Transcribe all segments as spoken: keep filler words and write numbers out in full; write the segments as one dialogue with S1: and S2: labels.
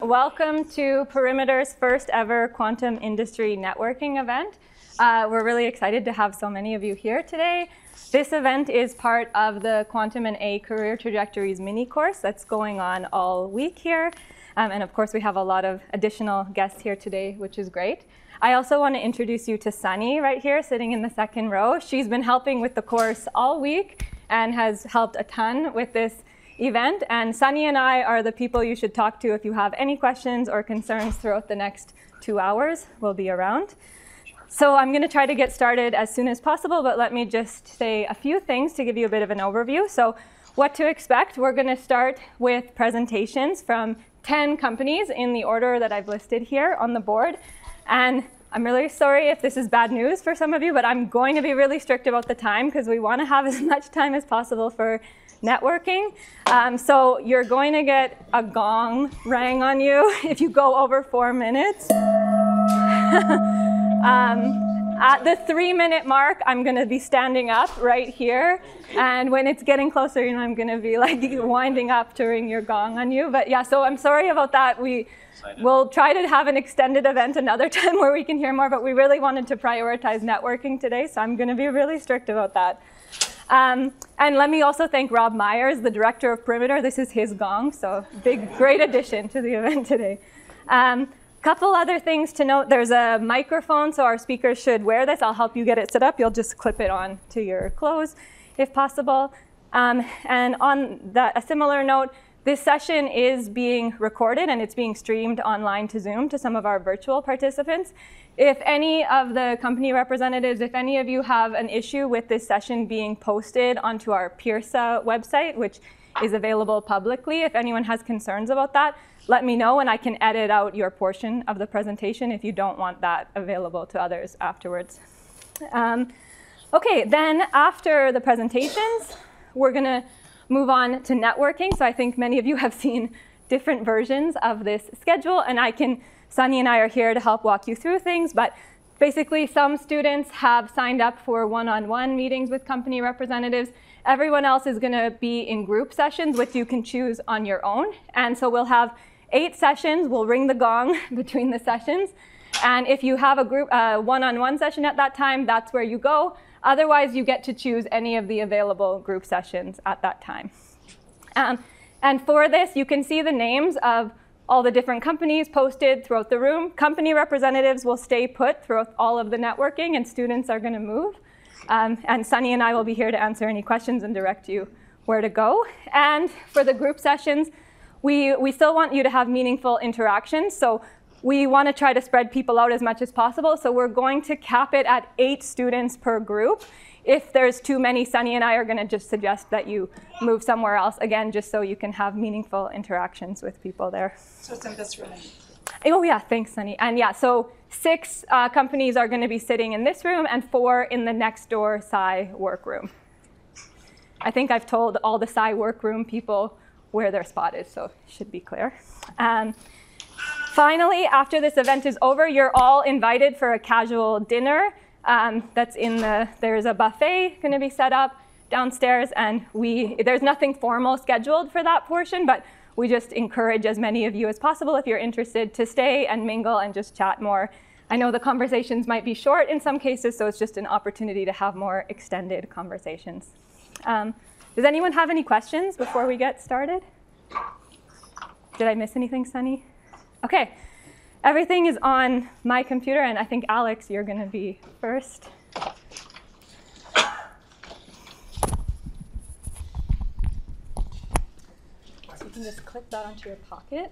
S1: welcome to Perimeter's first ever quantum industry networking event. Uh, we're really excited to have so many of you here today. This event is part of the Quantum and A Career Trajectories mini course that's going on all week here. Um, and of course, we have a lot of additional guests here today, which is great. I also want to introduce you to Sunny right here, sitting in the second row. She's been helping with the course all week and has helped a ton with this event. And Sunny and I are the people you should talk to if you have any questions or concerns throughout the next two hours. We'll be around. So I'm going to try to get started as soon as possible, but let me just say a few things to give you a bit of an overview. So what to expect, we're going to start with presentations from ten companies in the order that I've listed here on the board. And I'm really sorry if this is bad news for some of you, but I'm going to be really strict about the time because we want to have as much time as possible for networking. Um, so you're going to get a gong rang on you if you go over four minutes. um, at the three minute mark, I'm going to be standing up right here. And when it's getting closer, you know, I'm going to be like winding up to ring your gong on you. But yeah, so I'm sorry about that. We We'll try to have an extended event another time where we can hear more, but we really wanted to prioritize networking today, so I'm going to be really strict about that. Um, and let me also thank Rob Myers, the director of Perimeter. This is his gong, so big, great addition to the event today. Um, couple other things to note. There's a microphone, so our speakers should wear this. I'll help you get it set up. You'll just clip it on to your clothes if possible. Um, and on that, a similar note, this session is being recorded and it's being streamed online to Zoom to some of our virtual participants. If any of the company representatives, if any of you have an issue with this session being posted onto our Pearsa website, which is available publicly, if anyone has concerns about that, let me know and I can edit out your portion of the presentation if you don't want that available to others afterwards. Um, okay, then after the presentations, we're going to move on to networking. So I think many of you have seen different versions of this schedule, and I can, Sunny and I are here to help walk you through things, but basically some students have signed up for one-on-one meetings with company representatives. Everyone else is going to be in group sessions, which you can choose on your own. And so we'll have eight sessions. We'll ring the gong between the sessions. And if you have a group uh, one-on-one session at that time, that's where you go. Otherwise, you get to choose any of the available group sessions at that time. Um, and for this, you can see the names of all the different companies posted throughout the room. Company representatives will stay put throughout all of the networking, and students are going to move. Um, and Sunny and I will be here to answer any questions and direct you where to go. And for the group sessions, we, we still want you to have meaningful interactions. So we want to try to spread people out as much as possible, so we're going to cap it at eight students per group. If there's too many, Sunny and I are going to just suggest that you move somewhere else, again, just so you can have meaningful interactions with people there.
S2: So it's in this room?
S1: Oh yeah, thanks, Sunny. And yeah, so six uh, companies are going to be sitting in this room and four in the next door S I workroom. I think I've told all the S I workroom people where their spot is, so it should be clear. Um, Finally, after this event is over, you're all invited for a casual dinner. Um, that's in the, there's a buffet going to be set up downstairs, and we, there's nothing formal scheduled for that portion, but we just encourage as many of you as possible, if you're interested, to stay and mingle and just chat more. I know the conversations might be short in some cases, so it's just an opportunity to have more extended conversations. Um, does anyone have any questions before we get started? Did I miss anything, Sunny? Okay, everything is on my computer, and I think, Alex, you're going to be first. So you can just clip that onto your pocket.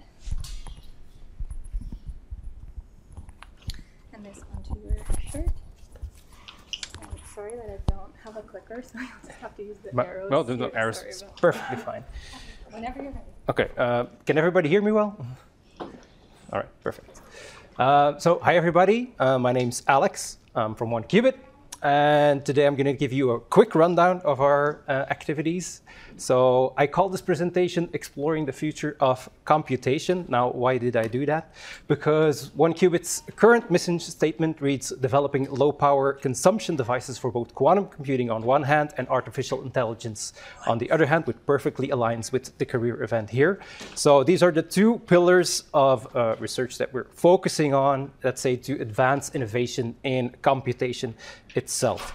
S1: And this onto your shirt. I'm sorry that I don't have a clicker, so you'll just have to use the
S3: but,
S1: arrows.
S3: Well, there's no
S1: here.
S3: arrows. It's perfectly fine.
S1: Whenever you're ready.
S3: Okay, uh, can everybody hear me well? All right, perfect. Uh, so hi, everybody. Uh, my name's Alex. I'm from one qubit. and today I'm going to give you a quick rundown of our uh, activities. So I call this presentation Exploring the Future of Computation. Now, why did I do that? Because OneQubit's current mission statement reads, developing low-power consumption devices for both quantum computing on one hand and artificial intelligence on the other hand, which perfectly aligns with the career event here. So these are the two pillars of uh, research that we're focusing on, let's say, to advance innovation in computation itself.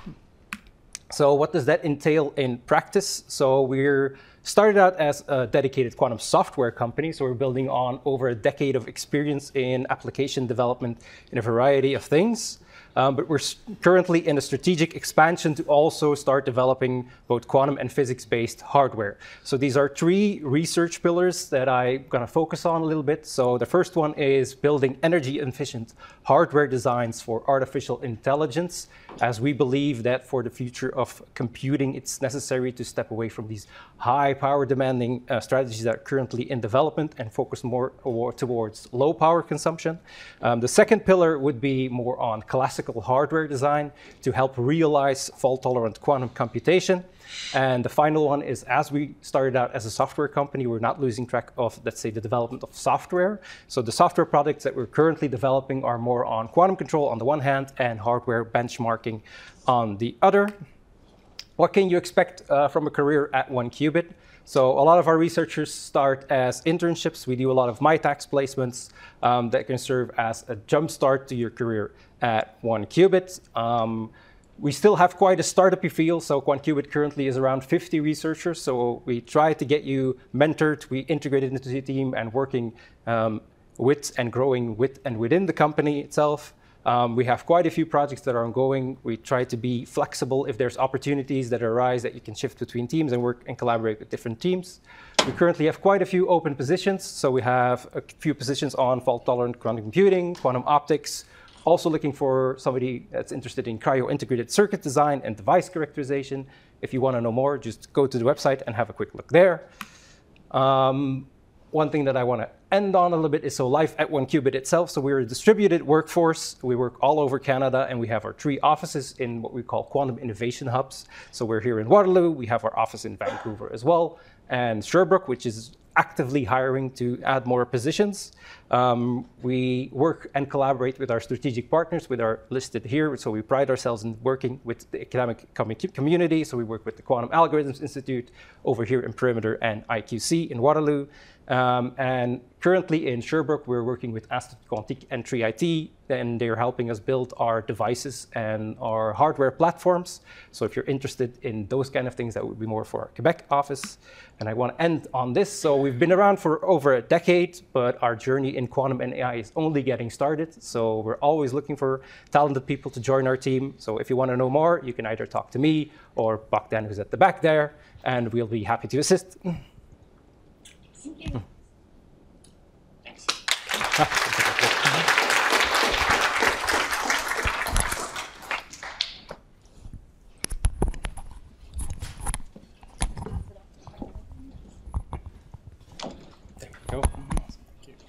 S3: So what does that entail in practice? So we're started out as a dedicated quantum software company. So we're building on over a decade of experience in application development in a variety of things. Um, but we're currently in a strategic expansion to also start developing both quantum and physics-based hardware. So these are three research pillars that I'm going to focus on a little bit. So the first one is building energy-efficient hardware designs for artificial intelligence, as we believe that for the future of computing, it's necessary to step away from these high-power demanding uh, strategies that are currently in development and focus more towards low-power consumption. Um, the second pillar would be more on classical hardware design to help realize fault-tolerant quantum computation. And the final one is, as we started out as a software company, we're not losing track of, let's say, the development of software. So the software products that we're currently developing are more on quantum control on the one hand and hardware benchmarking on the other. What can you expect uh, from a career at OneQubit? So a lot of our researchers start as internships. We do a lot of MyTax placements um, that can serve as a jumpstart to your career at OneQubit. Um, we still have quite a startup-y feel, so OneQubit currently is around fifty researchers. So we try to get you mentored, we integrated into the team and working um, with and growing with and within the company itself. Um, we have quite a few projects that are ongoing. We try to be flexible if there's opportunities that arise that you can shift between teams and work and collaborate with different teams. We currently have quite a few open positions. So we have a few positions on fault-tolerant quantum computing, quantum optics, also looking for somebody that's interested in cryo-integrated circuit design and device characterization. If you want to know more, just go to the website and have a quick look there. Um, One thing that I want to end on a little bit is so life at OneQubit itself. So we're a distributed workforce. We work all over Canada, and we have our three offices in what we call quantum innovation hubs. So we're here in Waterloo. We have our office in Vancouver as well, and Sherbrooke, which is actively hiring to add more positions. Um, we work and collaborate with our strategic partners, with our listed here. So we pride ourselves in working with the academic community. So we work with the Quantum Algorithms Institute over here in Perimeter and I Q C in Waterloo. Um, and currently in Sherbrooke, we're working with Institut Quantique and three I T, and they're helping us build our devices and our hardware platforms. So if you're interested in those kind of things, that would be more for our Quebec office. And I want to end on this. So we've been around for over a decade, but our journey in quantum and A I is only getting started. So we're always looking for talented people to join our team. So if you want to know more, you can either talk to me or Bogdan, who's at the back there, and we'll be happy to assist.
S2: Thank you. Thanks.
S3: There we go. Thank you.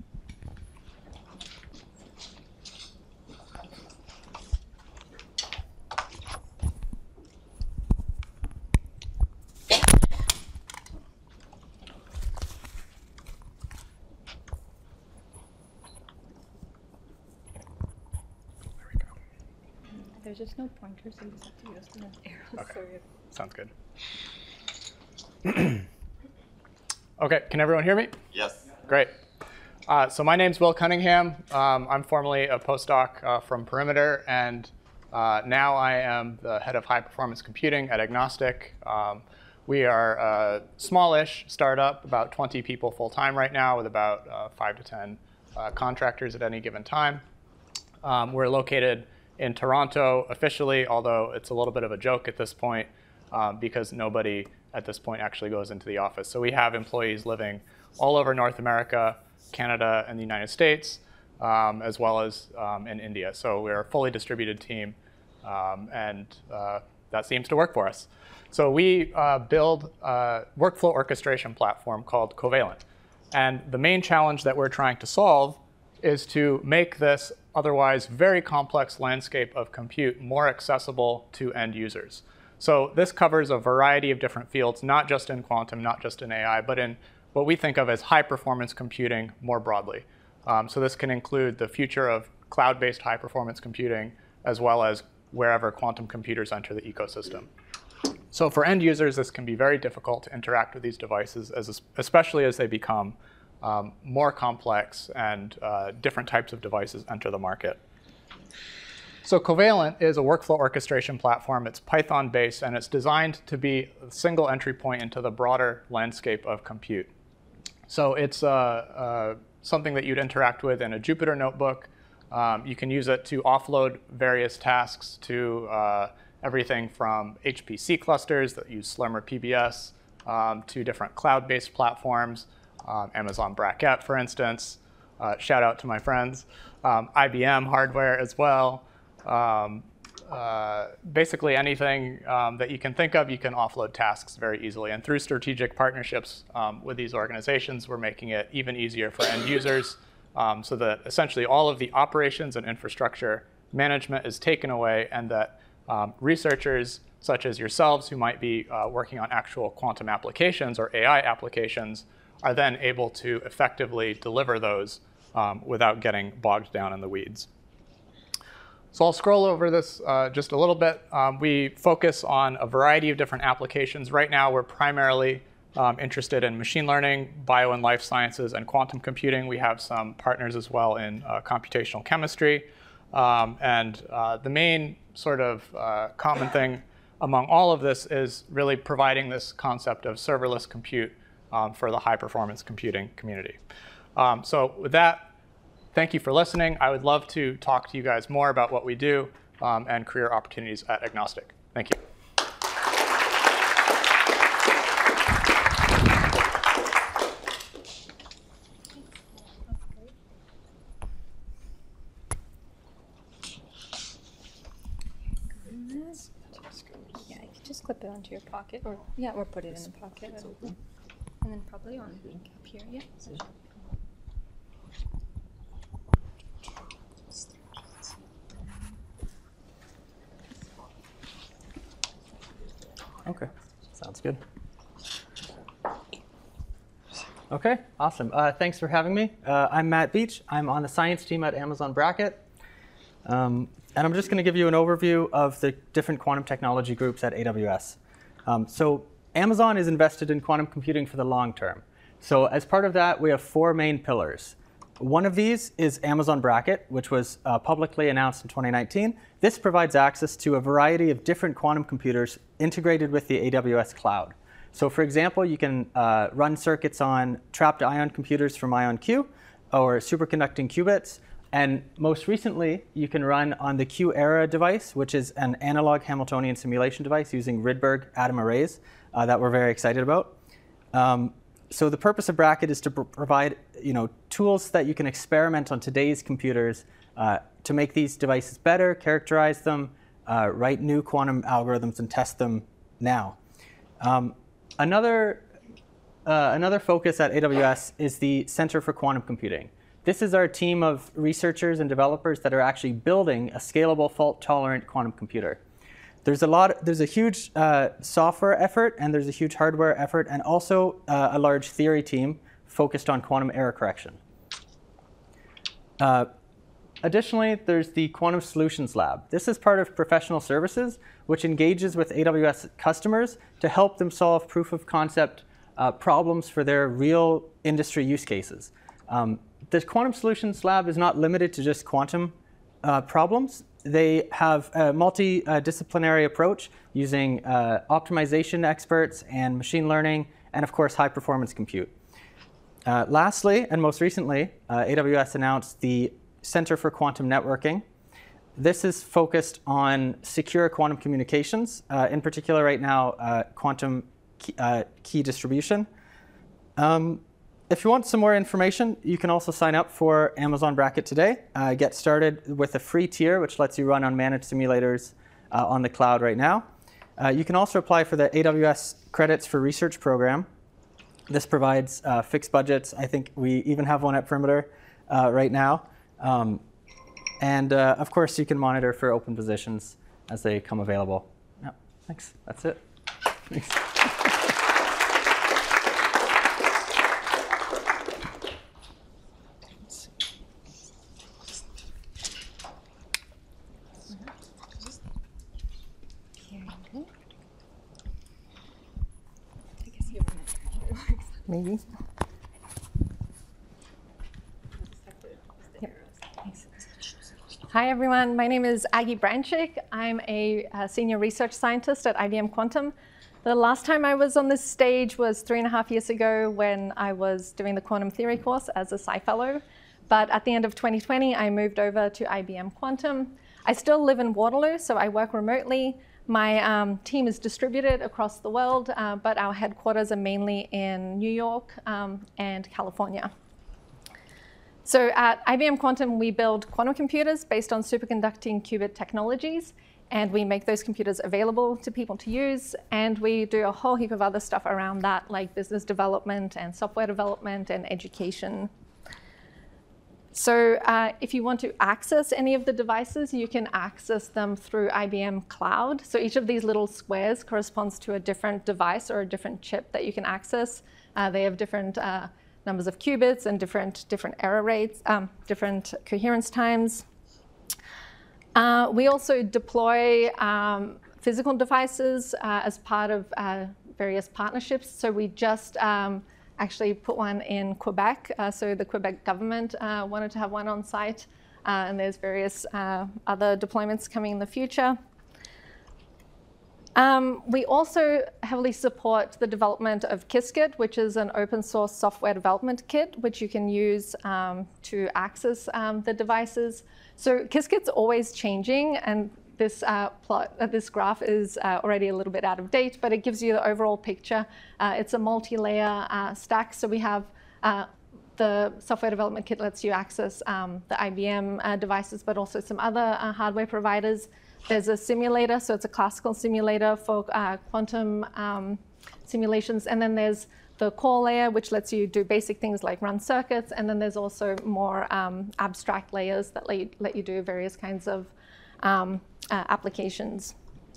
S1: There's just no pointer, so you just have to use the arrows.
S2: Okay.
S1: Sorry.
S2: Sounds good. Okay, can everyone hear me?
S4: Yes.
S2: Great. Uh, so my name's Will Cunningham. Um, I'm formerly a postdoc uh, from Perimeter, and uh, now I am the head of high performance computing at Agnostic. Um, we are a smallish startup, about twenty people full time right now, with about uh, five to ten uh, contractors at any given time. Um, we're located in Toronto officially, although it's a little bit of a joke at this point um, because nobody at this point actually goes into the office. So we have employees living all over North America, Canada, and the United States, um, as well as um, in India. So we're a fully distributed team, um, and uh, that seems to work for us. So we uh, build a workflow orchestration platform called Covalent. And the main challenge that we're trying to solve is to make this otherwise very complex landscape of compute more accessible to end users. So this covers a variety of different fields, not just in quantum, not just in A I, but in what we think of as high-performance computing more broadly. Um, so this can include the future of cloud-based high-performance computing, as well as wherever quantum computers enter the ecosystem. So for end users, this can be very difficult to interact with these devices, as, especially as they become um, more complex and uh, different types of devices enter the market. So Covalent is a workflow orchestration platform. It's Python-based, and it's designed to be a single entry point into the broader landscape of compute. So it's uh, uh, something that you'd interact with in a Jupyter notebook. Um, you can use it to offload various tasks to uh, everything from H P C clusters that use Slurm P B S um, to different cloud-based platforms, um, Amazon Braket, for instance. Uh, shout out to my friends. Um, I B M hardware as well. Um, uh, basically anything um, that you can think of, you can offload tasks very easily. And through strategic partnerships um, with these organizations, we're making it even easier for end users um, so that essentially all of the operations and infrastructure management is taken away, and that um, researchers such as yourselves who might be uh, working on actual quantum applications or A I applications are then able to effectively deliver those um, without getting bogged down in the weeds. So I'll scroll over this uh, just a little bit. Um, we focus on a variety of different applications. Right now, we're primarily um, interested in machine learning, bio and life sciences, and quantum computing. We have some partners as well in uh, computational chemistry. Um, and uh, the main sort of uh, common thing among all of this is really providing this concept of serverless compute um, for the high-performance computing community. Um, so with that, thank you for listening. I would love to talk to you guys more about what we do um, and career opportunities at Agnostic. Thank you.
S1: Yeah, you can just clip it onto your pocket, or yeah, or put it in the pocket, and then probably on up here. Yeah.
S4: Okay, sounds good. Okay, awesome. Uh, thanks for having me. Uh, I'm Matt Beach. I'm on the science team at Amazon Braket. Um, and I'm just going to give you an overview of the different quantum technology groups at A W S. Um, so Amazon is invested in quantum computing for the long term. So as part of that, we have four main pillars. One of these is Amazon Braket, which was uh, publicly announced in twenty nineteen. This provides access to a variety of different quantum computers integrated with the A W S cloud. So for example, you can uh, run circuits on trapped ion computers from IonQ or superconducting qubits. And most recently, you can run on the QEra device, which is an analog Hamiltonian simulation device using Rydberg atom arrays uh, that we're very excited about. Um, So the purpose of Braket is to pr provide you know, tools that you can experiment on today's computers uh, to make these devices better, characterize them, uh, write new quantum algorithms, and test them now. Um, another, uh, another focus at A W S is the Center for Quantum Computing. This is our team of researchers and developers that are actually building a scalable, fault-tolerant quantum computer. There's a lot. There's a huge uh, software effort, and there's a huge hardware effort, and also uh, a large theory team focused on quantum error correction. Uh, additionally, there's the Quantum Solutions Lab. This is part of professional services, which engages with A W S customers to help them solve proof of concept uh, problems for their real industry use cases. Um, the Quantum Solutions Lab is not limited to just quantum uh, problems. They have a multidisciplinary approach using uh, optimization experts and machine learning, and of course, high-performance compute. Uh, lastly, and most recently, uh, A W S announced the Center for Quantum Networking. This is focused on secure quantum communications, uh, in particular right now, uh, quantum key, uh, key distribution. Um, If you want some more information, you can also sign up for Amazon Braket today. Uh, get started with a free tier, which lets you run on managed simulators uh, on the cloud right now. Uh, you can also apply for the A W S Credits for Research program. This provides uh, fixed budgets. I think we even have one at Perimeter. uh, right now. Um, and uh, of course, you can monitor for open positions as they come available. Yeah, thanks. That's it. Thanks.
S1: Maybe. Hi, everyone. My name is Aggie Branchik. I'm a, a senior research scientist at I B M Quantum. The last time I was on this stage was three and a half years ago when I was doing the quantum theory course as a Sci Fellow. But at the end of twenty twenty, I moved over to I B M Quantum. I still live in Waterloo, so I work remotely. My um, team is distributed across the world, uh, but our headquarters are mainly in New York um, and California. So at I B M Quantum, we build quantum computers based on superconducting qubit technologies, and we make those computers available to people to use, and we do a whole heap of other stuff around that, like business development and software development and education. So uh, if you want to access any of the devices, you can access them through I B M Cloud. So each of these little squares corresponds to a different device or a different chip that you can access. Uh, they have different uh, numbers of qubits and different, different error rates, um, different coherence times. Uh, we also deploy um, physical devices uh, as part of uh, various partnerships. So we just um, actually put one in Quebec. Uh, so the Quebec government uh, wanted to have one on site, uh, and there's various uh, other deployments coming in the future. Um, we also heavily support the development of Qiskit, which is an open source software development kit, which you can use um, to access um, the devices. So Qiskit's always changing, and this uh, plot, uh, this graph is uh, already a little bit out of date, but it gives you the overall picture. Uh, it's a multi-layer uh, stack, so we have uh, the software development kit lets you access um, the I B M uh, devices, but also some other uh, hardware providers. There's a simulator, so it's a classical simulator for uh, quantum um, simulations, and then there's the core layer, which lets you do basic things like run circuits, and then there's also more um, abstract layers that let you, let you do various kinds of um, uh, applications.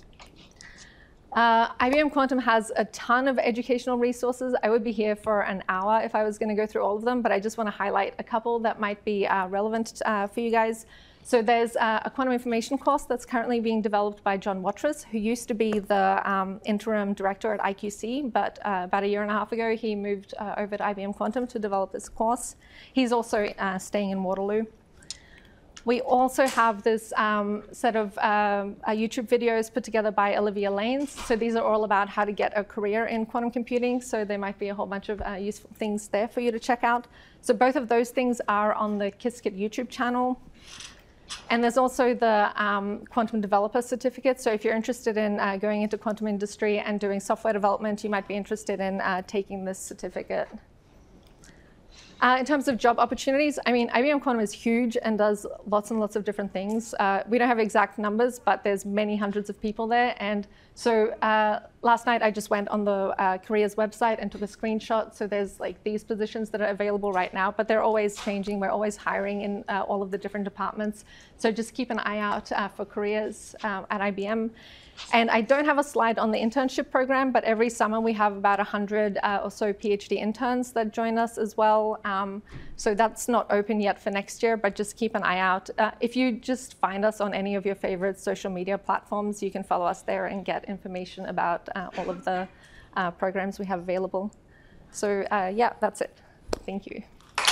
S1: Uh, I B M Quantum has a ton of educational resources. I would be here for an hour if I was going to go through all of them, but I just want to highlight a couple that might be uh, relevant uh, for you guys. So there's uh, a quantum information course that's currently being developed by John Watrous, who used to be the um, interim director at I Q C, but uh, about a year and a half ago, he moved uh, over to I B M Quantum to develop this course. He's also uh, staying in Waterloo. We also have this um, set of um, uh, YouTube videos put together by Olivia Lanes. So these are all about how to get a career in quantum computing. So there might be a whole bunch of uh, useful things there for you to check out. So both of those things are on the Qiskit YouTube channel. And there's also the um, Quantum Developer Certificate. So if you're interested in uh, going into quantum industry and doing software development, you might be interested in uh, taking this certificate. Uh, in terms of job opportunities, I mean, I B M Quantum is huge and does lots and lots of different things. Uh, we don't have exact numbers, but there's many hundreds of people there. And so uh, last night I just went on the uh, careers website and took a screenshot. So there's like these positions that are available right now, but they're always changing. We're always hiring in uh, all of the different departments. So just keep an eye out uh, for careers um, at I B M. And I don't have a slide on the internship program, but every summer we have about one hundred uh, or so PhD interns that join us as well. Um, so that's not open yet for next year, but just keep an eye out. Uh, if you just find us on any of your favorite social media platforms, you can follow us there and get information about uh, all of the uh, programs we have available. So uh, yeah, that's it. Thank you.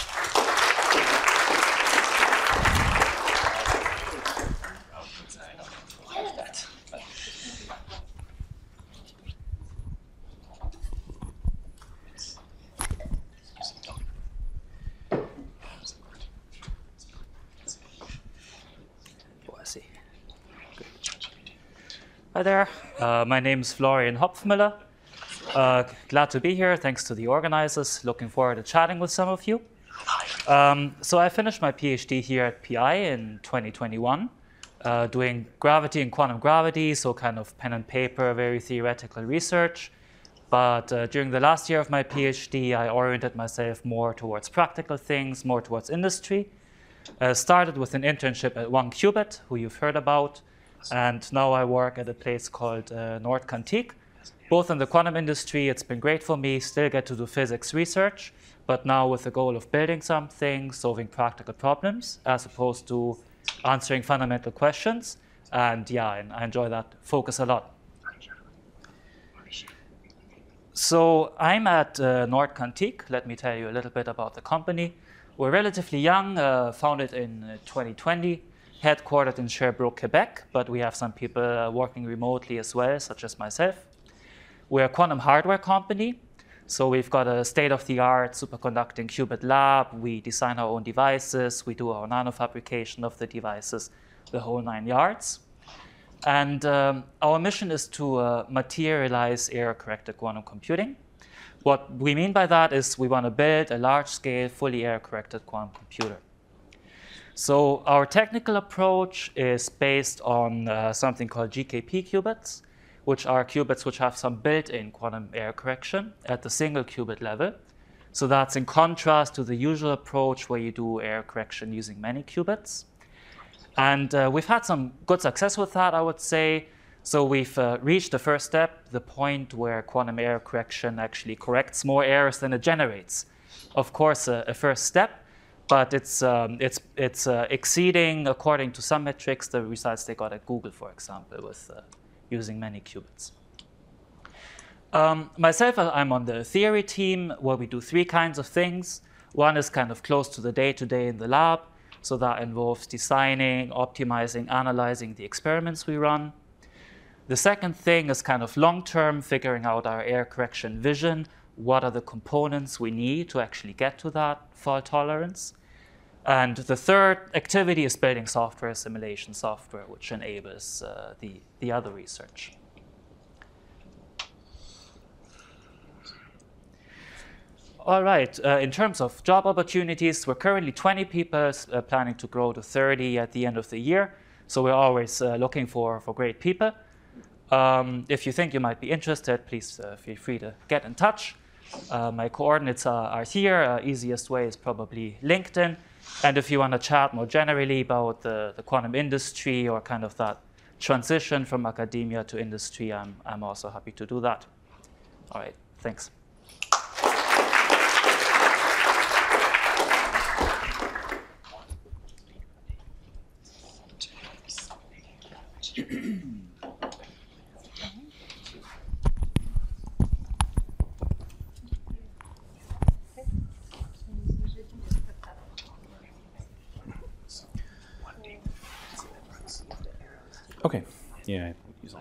S5: Hi there, uh, my name is Florian Hopfmüller. Uh, glad to be here, thanks to the organizers. Looking forward to chatting with some of you. Um, so I finished my PhD here at P I in twenty twenty-one, uh, doing gravity and quantum gravity, so kind of pen and paper, very theoretical research. But uh, during the last year of my PhD, I oriented myself more towards practical things, more towards industry. Uh, started with an internship at one Qubit, who you've heard about, and now I work at a place called uh, Nord Quantique. Both in the quantum industry, it's been great for me, still get to do physics research, but now with the goal of building something, solving practical problems, as opposed to answering fundamental questions. And yeah, and I enjoy that focus a lot. So I'm at uh, Nord Quantique. Let me tell you a little bit about the company. We're relatively young, uh, founded in uh, twenty twenty, headquartered in Sherbrooke, Quebec, but we have some people uh, working remotely as well, such as myself. We're a quantum hardware company, so we've got a state-of-the-art superconducting qubit lab. We design our own devices. We do our nanofabrication of the devices, the whole nine yards. And um, our mission is to uh, materialize error-corrected quantum computing. What we mean by that is we want to build a large-scale, fully error-corrected quantum computer. So our technical approach is based on uh, something called G K P qubits, which are qubits which have some built-in quantum error correction at the single qubit level. So that's in contrast to the usual approach where you do error correction using many qubits. And uh, we've had some good success with that, I would say. So we've uh, reached the first step, the point where quantum error correction actually corrects more errors than it generates. Of course, uh, a first step, but it's, um, it's, it's uh, exceeding, according to some metrics, the results they got at Google, for example, with uh, using many qubits. Um, myself, I'm on the theory team where we do three kinds of things. One is kind of close to the day-to-day in the lab. So that involves designing, optimizing, analyzing the experiments we run. The second thing is kind of long-term, figuring out our error correction vision. What are the components we need to actually get to that fault tolerance? And the third activity is building software, simulation software, which enables uh, the, the other research. All right, uh, in terms of job opportunities, we're currently twenty people, uh, planning to grow to thirty at the end of the year. So we're always uh, looking for, for great people. Um, if you think you might be interested, please uh, feel free to get in touch. Uh, my coordinates are, are here. Uh, easiest way is probably LinkedIn. And if you want to chat more generally about the, the quantum industry or kind of that transition from academia to industry, I'm, I'm also happy to do that. All right, thanks.
S6: Okay. Yeah.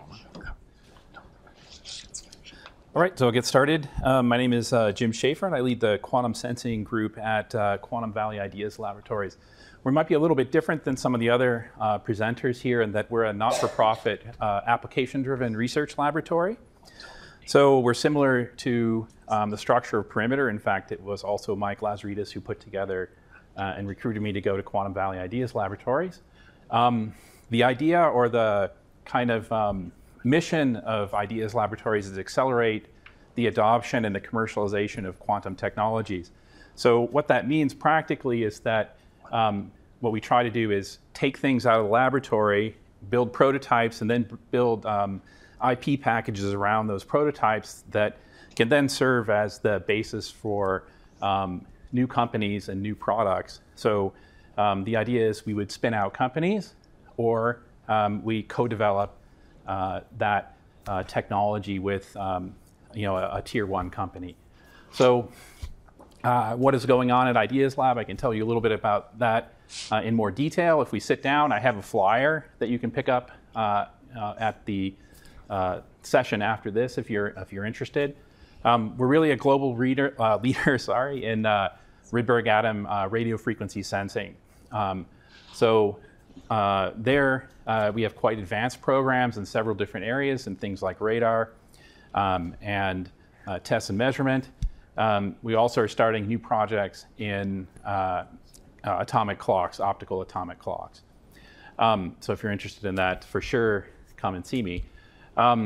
S6: All right, so I'll get started. Um, my name is uh, Jim Schaefer, and I lead the quantum sensing group at uh, Quantum Valley Ideas Laboratories. We might be a little bit different than some of the other uh, presenters here in that we're a not-for-profit uh, application-driven research laboratory. So we're similar to um, the structure of Perimeter. In fact, it was also Mike Lazaridis who put together uh, and recruited me to go to Quantum Valley Ideas Laboratories. Um, the idea or the kind of um, mission of Ideas Laboratories is to accelerate the adoption and the commercialization of quantum technologies. So what that means practically is that um, what we try to do is take things out of the laboratory, build prototypes, and then build um, I P packages around those prototypes that can then serve as the basis for um, new companies and new products. So um, the idea is we would spin out companies, or um, we co-develop uh, that uh, technology with um, you know, a, a tier one company. So uh, what is going on at Ideas Lab? I can tell you a little bit about that uh, in more detail. If we sit down, I have a flyer that you can pick up uh, uh, at the uh, session after this if you're, if you're interested. Um, we're really a global reader, uh, leader sorry, in uh, Rydberg atom uh, radio frequency sensing. Um, so uh, there uh, we have quite advanced programs in several different areas and things like radar um, and uh, test and measurement. Um, we also are starting new projects in uh, uh, atomic clocks, optical atomic clocks. Um, so if you're interested in that, for sure, come and see me. Um,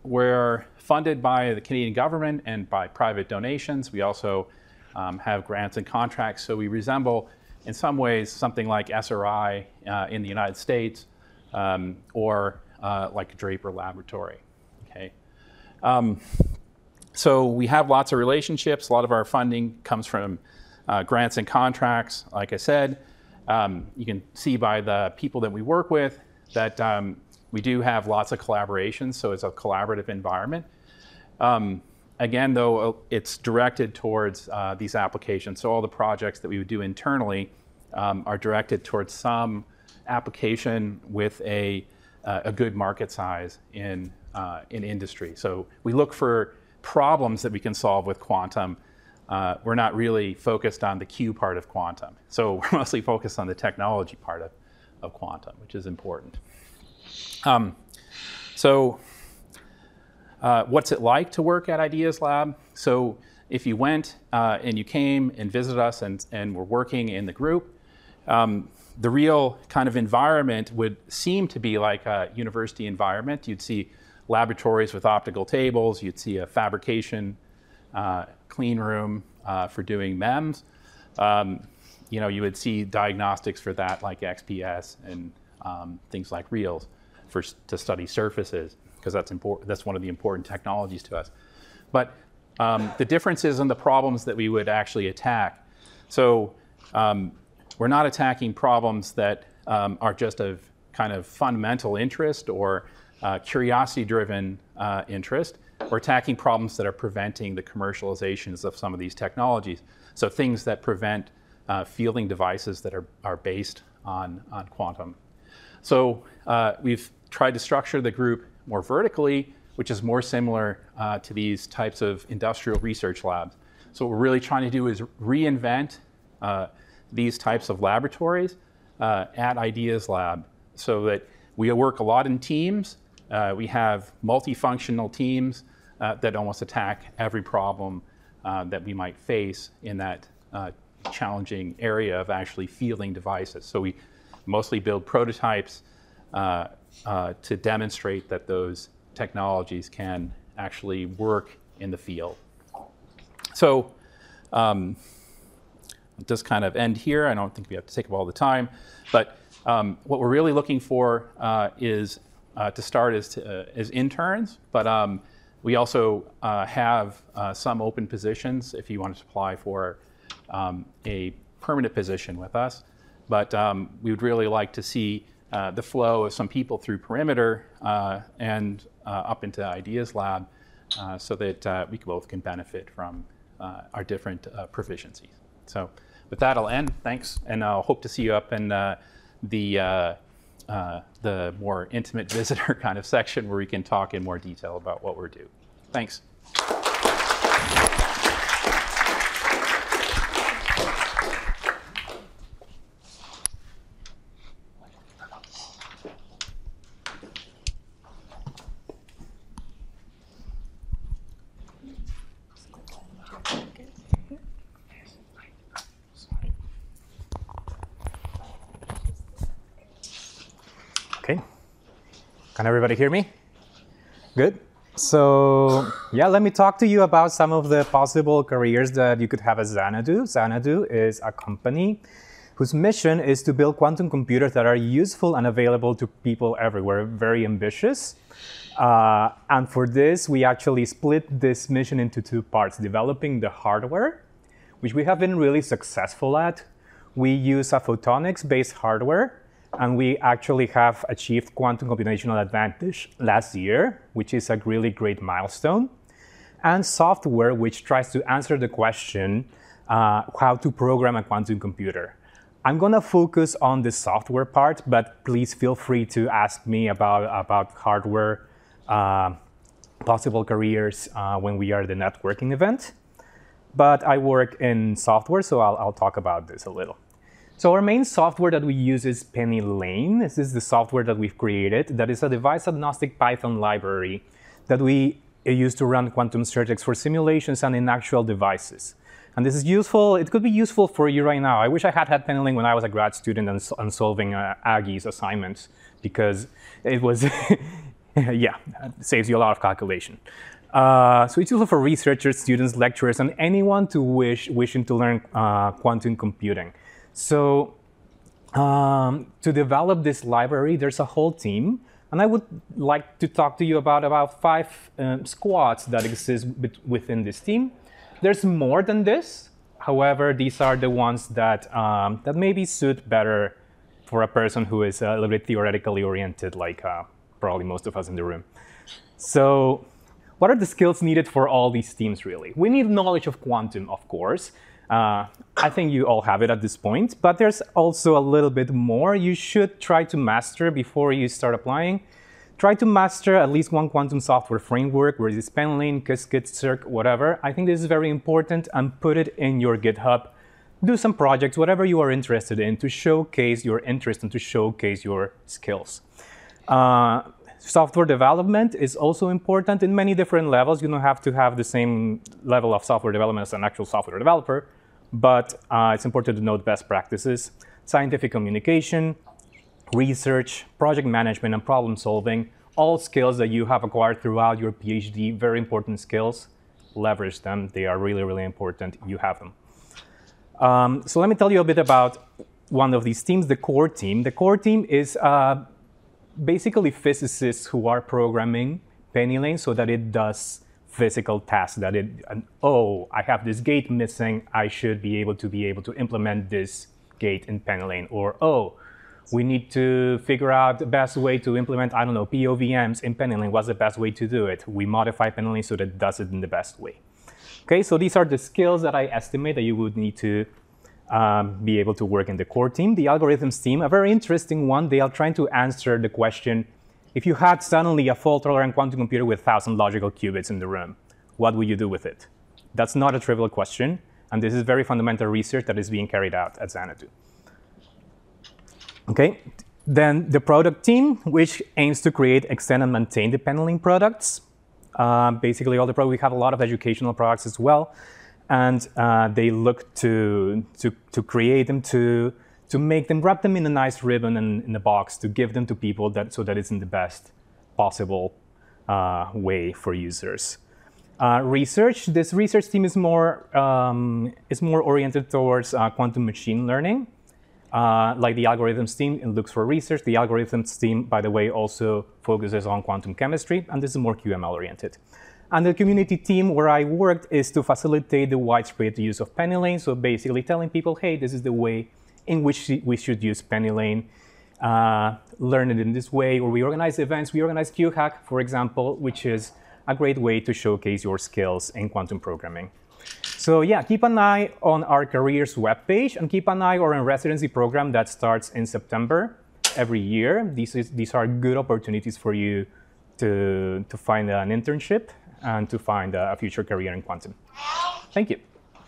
S6: we're funded by the Canadian government and by private donations. We also um, have grants and contracts, so we resemble in some ways something like S R I uh, in the United States um, or uh, like a Draper Laboratory. Okay. Um, so we have lots of relationships. A lot of our funding comes from uh, grants and contracts, like I said. Um, you can see by the people that we work with that um, we do have lots of collaborations, so it's a collaborative environment. Um, again, though, it's directed towards uh, these applications. So all the projects that we would do internally um, are directed towards some application with a, uh, a good market size in, uh, in industry. So we look for problems that we can solve with quantum. Uh, we're not really focused on the Q part of quantum. So we're mostly focused on the technology part of, of quantum, which is important. Um, so uh, what's it like to work at Ideas Lab? So if you went uh, and you came and visited us and, and were working in the group, um, the real kind of environment would seem to be like a university environment. You'd see laboratories with optical tables. You'd see a fabrication uh, clean room uh, for doing M E M S. Um, you know, you would see diagnostics for that like X P S and um, things like REALS for, to study surfaces, because that's important. That's one of the important technologies to us. But um, the differences in the problems that we would actually attack. So um, we're not attacking problems that um, are just of kind of fundamental interest or uh, curiosity-driven uh, interest. We're attacking problems that are preventing the commercializations of some of these technologies. So things that prevent uh, fielding devices that are, are based on, on quantum. So uh, we've tried to structure the group more vertically, which is more similar uh, to these types of industrial research labs. So what we're really trying to do is reinvent uh, these types of laboratories uh, at Ideas Lab, so that we work a lot in teams. Uh, we have multifunctional teams uh, that almost attack every problem uh, that we might face in that uh, challenging area of actually fielding devices. So we mostly build prototypes uh, uh, to demonstrate that those technologies can actually work in the field. So um, I'll just kind of end here. I don't think we have to take up all the time, but um, what we're really looking for uh, is uh, to start as, to, uh, as interns, but um, we also uh, have uh, some open positions if you want to apply for um, a permanent position with us. But um, we would really like to see uh, the flow of some people through Perimeter uh, and uh, up into Ideas Lab uh, so that uh, we both can benefit from uh, our different uh, proficiencies. So with that, I'll end. Thanks, and I'll hope to see you up in uh, the, uh, uh, the more intimate visitor kind of section where we can talk in more detail about what we're doing. Thanks.
S7: Okay, can everybody hear me? Good. So yeah, let me talk to you about some of the possible careers that you could have at Xanadu. Xanadu is a company whose mission is to build quantum computers that are useful and available to people everywhere, very ambitious. Uh, and for this, we actually split this mission into two parts, developing the hardware, which we have been really successful at. We use a photonics-based hardware, and we actually have achieved quantum computational advantage last year, which is a really great milestone. And software, which tries to answer the question, uh, how to program a quantum computer. I'm gonna focus on the software part, but please feel free to ask me about, about hardware, uh, possible careers uh, when we are at the networking event. But I work in software, so I'll, I'll talk about this a little. So our main software that we use is PennyLane. This is the software that we've created. That is a device-agnostic Python library that we use to run quantum searches for simulations and in actual devices. And this is useful. It could be useful for you right now. I wish I had had PennyLane when I was a grad student and, and solving uh, Aggie's assignments, because it was Yeah, it saves you a lot of calculation. Uh, so it's useful for researchers, students, lecturers, and anyone to wish wishing to learn uh, quantum computing. So um, to develop this library, there's a whole team, and I would like to talk to you about about five um, squads that exist within this team. There's more than this. However, these are the ones that um, that maybe suit better for a person who is a little bit theoretically oriented, like uh, probably most of us in the room. So what are the skills needed for all these teams, really? We need knowledge of quantum, of course. Uh, I think you all have it at this point, but there's also a little bit more you should try to master before you start applying. Try to master at least one quantum software framework, whether it's Penlane, Qiskit, Cirq, whatever. I think this is very important, and put it in your GitHub. Do some projects, whatever you are interested in, to showcase your interest and to showcase your skills. Uh, Software development is also important in many different levels. You don't have to have the same level of software development as an actual software developer, but uh, it's important to note best practices. Scientific communication, research, project management, and problem solving, all skills that you have acquired throughout your PhD, very important skills. Leverage them. They are really, really important. You have them. Um, so let me tell you a bit about one of these teams, the core team. The core team is uh, basically physicists who are programming Penylane so that it does physical tasks, that it, and, oh, I have this gate missing, I should be able to be able to implement this gate in Penylane. Or, oh, we need to figure out the best way to implement, I don't know, P O V Ms in Penylane. What's the best way to do it? We modify Penylane so that it does it in the best way. Okay, so these are the skills that I estimate that you would need to Um, be able to work in the core team. The algorithms team, a very interesting one. They are trying to answer the question, if you had suddenly a fault-tolerant quantum computer with one thousand logical qubits in the room, what would you do with it? That's not a trivial question, and this is very fundamental research that is being carried out at Xanadu. Okay, then the product team, which aims to create, extend, and maintain the Penylane products. Uh, basically, all the products, we have a lot of educational products as well. And uh, they look to, to, to create them, to, to make them, wrap them in a nice ribbon and in a box, to give them to people that, so that it's in the best possible uh, way for users. Uh, research, this research team is more, um, is more oriented towards uh, quantum machine learning. Uh, like the algorithms team, it looks for research. The algorithms team, by the way, also focuses on quantum chemistry, and this is more Q M L oriented. And the community team where I worked is to facilitate the widespread use of Penylane. So basically telling people, hey, this is the way in which we should use Penylane. Uh, learn it in this way. Or we organize events. We organize QHack, for example, which is a great way to showcase your skills in quantum programming. So yeah, keep an eye on our careers webpage, and keep an eye on our residency program that starts in September every year. These, is, these are good opportunities for you to, to find an internship and to find a future career in quantum. Thank you.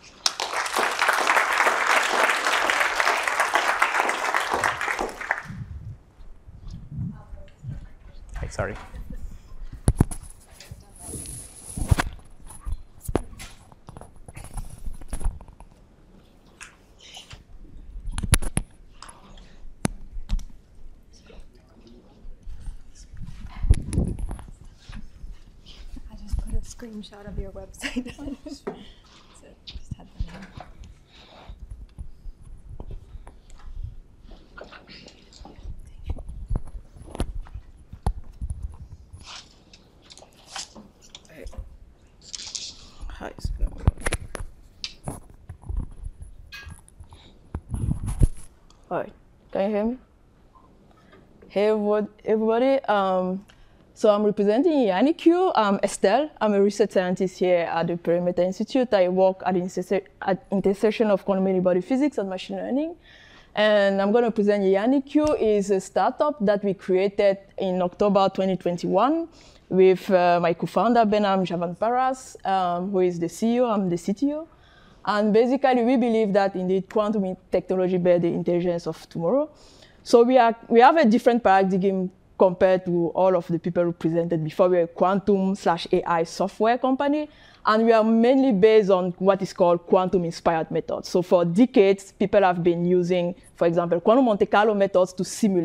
S7: Hey, sorry.
S1: Screenshot of your website. So just had them in.
S8: Hi. Hi. Can you hear me? Hey, everybody. Um, So I'm representing Yannick. I'm Estelle. I'm a research scientist here at the Perimeter Institute. I work at the interse at intersection of quantum many-body physics and machine learning. And I'm going to present Yannick. It's a startup that we created in October twenty twenty-one with uh, my co-founder, Behnam Javanparas, um, who is the C E O. I'm the C T O. And basically, we believe that indeed quantum technology bears the intelligence of tomorrow. So we, are, we have a different paradigm compared to all of the people who presented before. We're a quantum slash A I software company, and we are mainly based on what is called quantum-inspired methods. So for decades, people have been using, for example, quantum Monte Carlo methods to simulate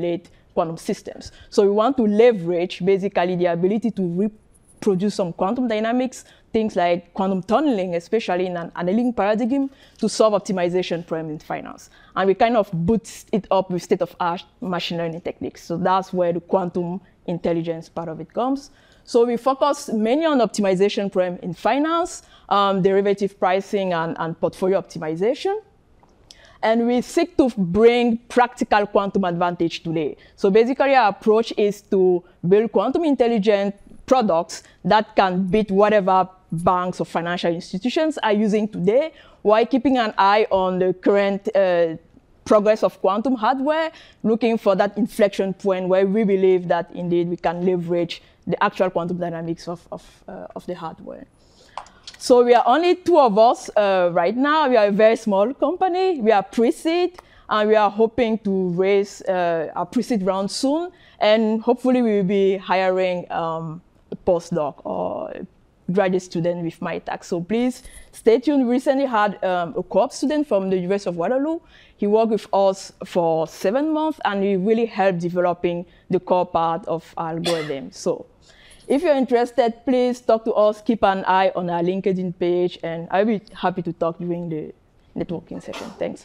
S8: quantum systems. So we want to leverage basically the ability to reproduce some quantum dynamics, things like quantum tunneling, especially in an annealing paradigm, to solve optimization problems in finance. And we kind of boost it up with state-of-art machine learning techniques. So that's where the quantum intelligence part of it comes. So we focus mainly on optimization problem in finance, um, derivative pricing, and, and portfolio optimization. And we seek to bring practical quantum advantage today. So basically, our approach is to build quantum intelligent products that can beat whatever banks or financial institutions are using today, while keeping an eye on the current uh, progress of quantum hardware, looking for that inflection point where we believe that indeed we can leverage the actual quantum dynamics of, of, uh, of the hardware. So we are only two of us uh, right now. We are a very small company. We are pre-seed, and we are hoping to raise uh, our pre-seed round soon. And hopefully we will be hiring um, a postdoc or a graduate student with MyTax. So please stay tuned. We recently had um, a co-op student from the University of Waterloo. He worked with us for seven months, and he really helped developing the core part of our algorithm. So if you're interested, please talk to us. Keep an eye on our LinkedIn page, and I'll be happy to talk during the networking session. Thanks.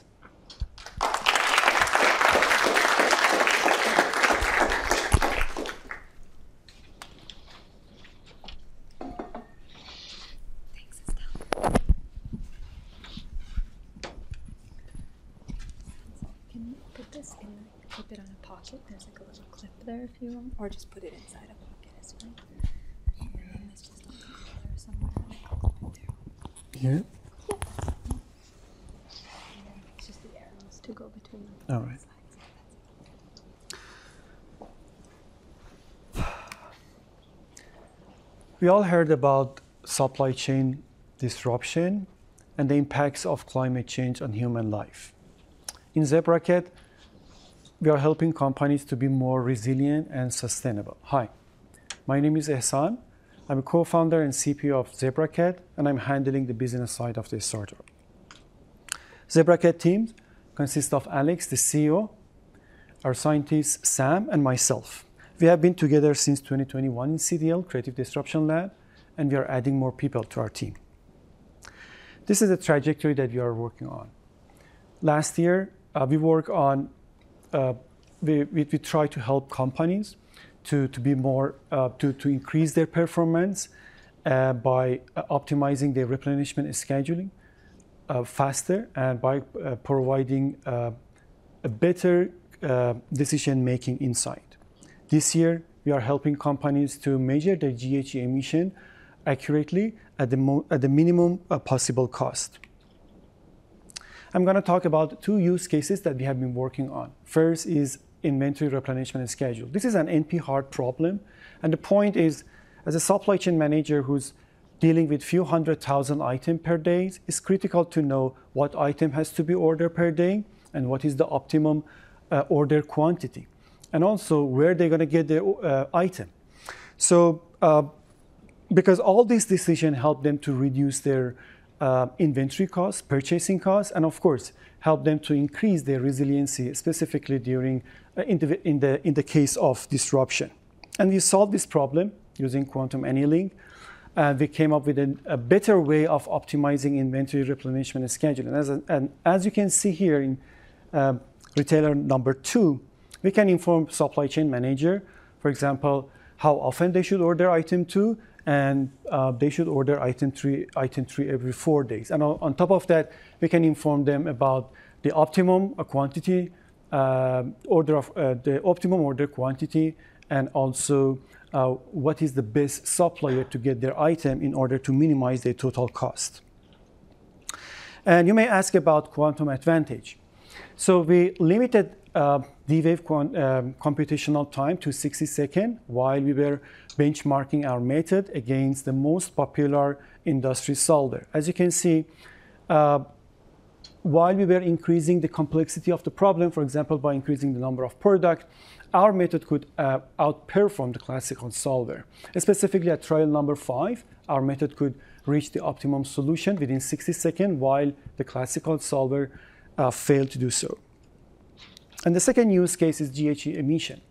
S9: Put it on a pocket. There's like a little clip there if you want, or just put it inside a pocket as well. And then it's just on the collar somewhere.
S10: Here?
S9: Yeah. It's just the arrows to go between the
S10: All right.
S9: slides.
S10: We all heard about supply chain disruption and the impacts of climate change on human life. In ZebRacket, we are helping companies to be more resilient and sustainable. Hi, my name is Ehsan. I'm a co-founder and C P O of ZebRacket, and I'm handling the business side of the startup. ZebRacket team consists of Alex, the C E O, our scientist Sam, and myself. We have been together since twenty twenty-one in C D L, Creative Disruption Lab, and we are adding more people to our team. This is the trajectory that we are working on. Last year, uh, we worked on Uh, we, we, we try to help companies to, to be more, uh, to, to increase their performance uh, by uh, optimizing their replenishment scheduling uh, faster, and by uh, providing uh, a better uh, decision-making insight. This year, we are helping companies to measure their G H G emission accurately at the, mo at the minimum uh, possible cost. I'm going to talk about two use cases that we have been working on. First is inventory replenishment schedule. This is an N P hard problem, and the point is, as a supply chain manager who's dealing with few hundred thousand items per day, it's critical to know what item has to be ordered per day and what is the optimum uh, order quantity, and also where they're going to get the uh, item. So, uh, because all these decisions help them to reduce their Uh, inventory costs, purchasing costs, and of course, help them to increase their resiliency, specifically during uh, in, the, in, the, in the case of disruption. And we solved this problem using quantum annealing. Uh, we came up with a, a better way of optimizing inventory replenishment and scheduling. And as, a, and as you can see here in uh, retailer number two, we can inform supply chain manager, for example, how often they should order item two, and uh, they should order item three, item three every four days. And on, on top of that, we can inform them about the optimum uh, quantity, uh, order of uh, the optimum order quantity, and also uh, what is the best supplier to get their item in order to minimize their total cost. And you may ask about quantum advantage. So we limited uh, D-Wave um, computational time to sixty seconds while we were benchmarking our method against the most popular industry solver. As you can see, uh, while we were increasing the complexity of the problem, for example, by increasing the number of products, our method could uh, outperform the classical solver. Specifically at trial number five, our method could reach the optimum solution within sixty seconds, while the classical solver uh, failed to do so. And the second use case is G H G emission.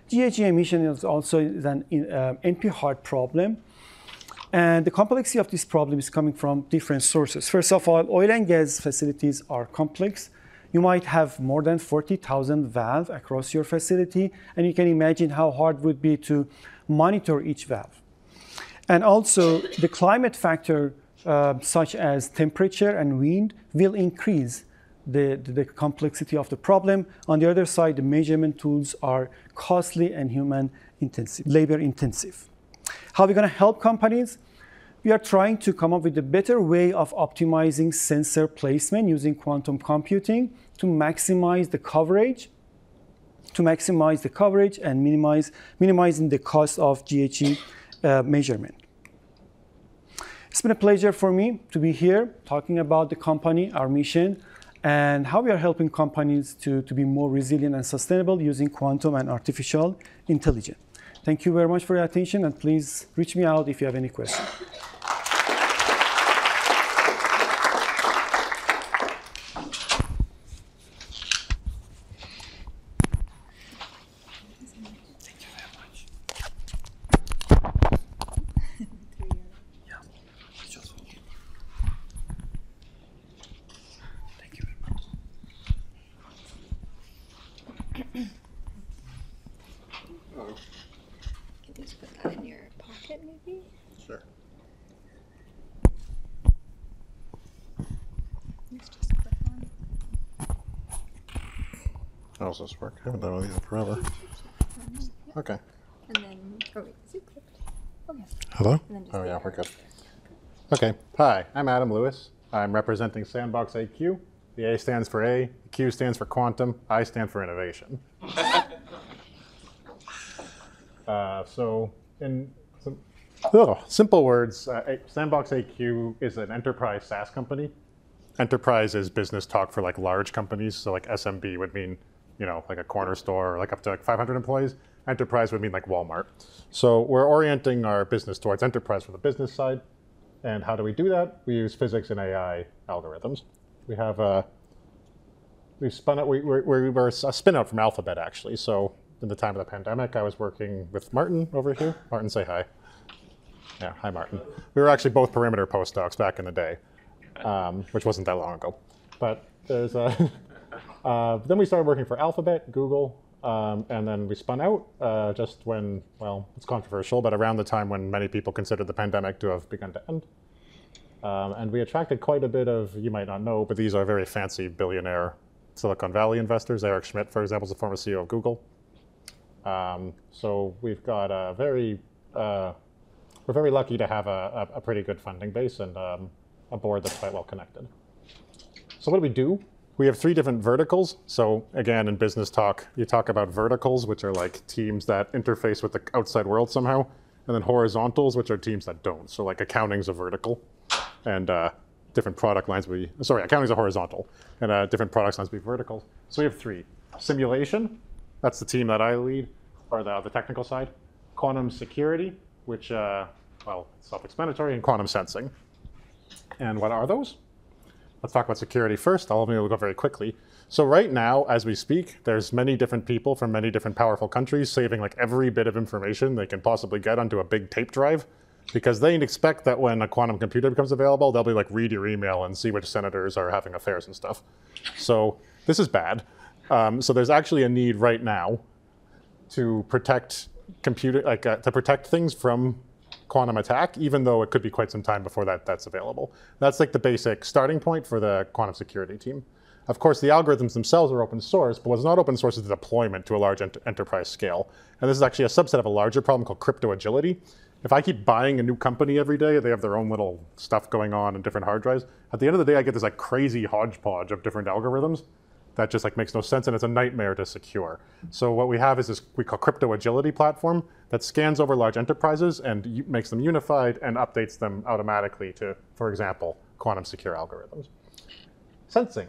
S10: G H G emission is also an uh, N P hard problem. And the complexity of this problem is coming from different sources. First of all, oil and gas facilities are complex. You might have more than forty thousand valves across your facility, and you can imagine how hard it would be to monitor each valve. And also, the climate factor, uh, such as temperature and wind, will increase the, the complexity of the problem. On the other side, the measurement tools are costly and human intensive, labor intensive. How are we going to help companies? We are trying to come up with a better way of optimizing sensor placement using quantum computing to maximize the coverage, to maximize the coverage and minimize minimizing the cost of G H G uh, measurement. It's been a pleasure for me to be here talking about the company, our mission, and how we are helping companies to, to be more resilient and sustainable using quantum and artificial intelligence. Thank you very much for your attention, and please reach me out if you have any questions.
S11: How does this work? I haven't done one of these in forever. Okay.
S9: And then, oh wait, is it clipped? Oh, yeah.
S11: Hello?
S9: And
S11: Oh yeah, we're good. Okay. Hi, I'm Adam Lewis. I'm representing Sandbox A Q. The A stands for A, the Q stands for quantum, I stand for innovation. uh, so, in some, oh, simple words, uh, Sandbox A Q is an enterprise SaaS company. Enterprise is business talk for like large companies. So like S M B would mean, you know, like a corner store or like up to like five hundred employees. Enterprise would mean like Walmart. So we're orienting our business towards enterprise for the business side. And how do we do that? We use physics and A I algorithms. We have a, we've spun out, we, we're, we were a spin out from Alphabet actually. So in the time of the pandemic, I was working with Martin over here. Martin, say hi. Yeah, hi Martin. We were actually both Perimeter postdocs back in the day. Um, which wasn't that long ago. But there's a, uh, then we started working for Alphabet, Google, um, and then we spun out uh, just when, well, it's controversial, but around the time when many people considered the pandemic to have begun to end. Um, and we attracted quite a bit of, you might not know, but these are very fancy billionaire Silicon Valley investors. Eric Schmidt, for example, is the former C E O of Google. Um, so we've got a very, uh, we're very lucky to have a, a, a pretty good funding base and um, a board that's quite well connected. So what do we do? We have three different verticals. So again, in business talk, you talk about verticals, which are like teams that interface with the outside world somehow, and then horizontals, which are teams that don't. So like accounting's a vertical, and uh, different product lines will be, sorry, accounting's a horizontal, and uh, different product lines will be verticals. So we have three. Simulation, that's the team that I lead, or the, the technical side. Quantum security, which, uh, well, it's self-explanatory, and quantum sensing. And what are those? Let's talk about security first. I'll maybe go very quickly. So right now, as we speak, there's many different people from many different powerful countries saving like every bit of information they can possibly get onto a big tape drive, because they expect that when a quantum computer becomes available, they'll be like, read your email and see which senators are having affairs and stuff. So this is bad. Um, so there's actually a need right now to protect computer, like uh, to protect things from quantum attack, even though it could be quite some time before that that's available. That's like the basic starting point for the quantum security team. Of course, the algorithms themselves are open source, but what's not open source is the deployment to a large ent enterprise scale. And this is actually a subset of a larger problem called crypto agility. If I keep buying a new company every day, they have their own little stuff going on in different hard drives. At the end of the day, I get this like crazy hodgepodge of different algorithms that just like makes no sense, and it's a nightmare to secure. So what we have is this we call crypto agility platform that scans over large enterprises and makes them unified and updates them automatically to, for example, quantum secure algorithms. Sensing.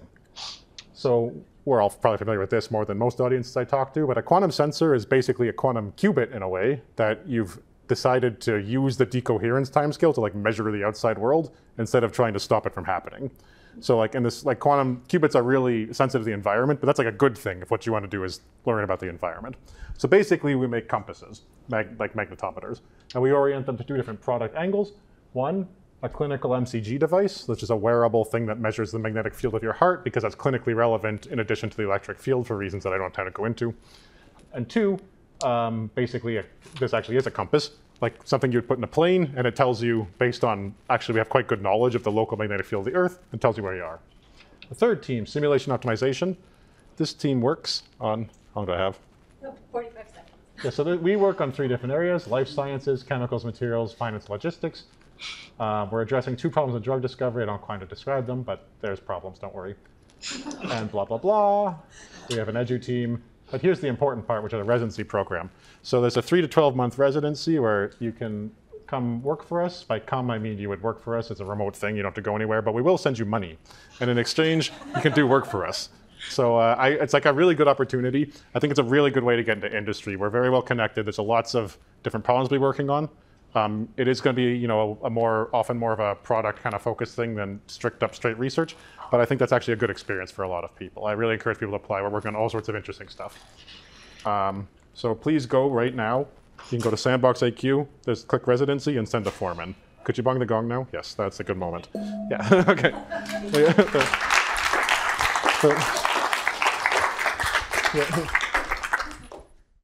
S11: So we're all probably familiar with this more than most audiences I talk to, but a quantum sensor is basically a quantum qubit in a way that you've decided to use the decoherence timescale to like measure the outside world instead of trying to stop it from happening. So like in this, like quantum qubits are really sensitive to the environment, but that's like a good thing if what you want to do is learn about the environment. So basically we make compasses, mag like magnetometers, and we orient them to two different product angles. One, a clinical M C G device, which is a wearable thing that measures the magnetic field of your heart because that's clinically relevant in addition to the electric field for reasons that I don't have time to go into. And two, um, basically a, this actually is a compass, like something you'd put in a plane, and it tells you based on, actually we have quite good knowledge of the local magnetic field of the Earth, and tells you where you are. The third team, simulation optimization. This team works on, how long do I have?
S1: No, forty-five seconds.
S11: Yeah, so we work on three different areas: life sciences, chemicals, materials, finance, logistics. Uh, we're addressing two problems of drug discovery. I don't quite to describe them, but there's problems, don't worry. And blah, blah, blah. We have an edu team. But here's the important part, which is a residency program. So there's a three to twelve month residency where you can come work for us. By come, I mean you would work for us. It's a remote thing. You don't have to go anywhere, but we will send you money. And in exchange, you can do work for us. So uh, I, it's like a really good opportunity. I think it's a really good way to get into industry. We're very well connected. There's a lots of different problems we're working on. Um, it is going to be, you know, a, a more often more of a product kind of focused thing than strict up straight research. But I think that's actually a good experience for a lot of people. I really encourage people to apply. We're working on all sorts of interesting stuff. Um, so please go right now. You can go to Sandbox A Q. There's click residency and send a form in. Could you bang the gong now? Yes, that's a good moment. Yeah. Okay. So, yeah.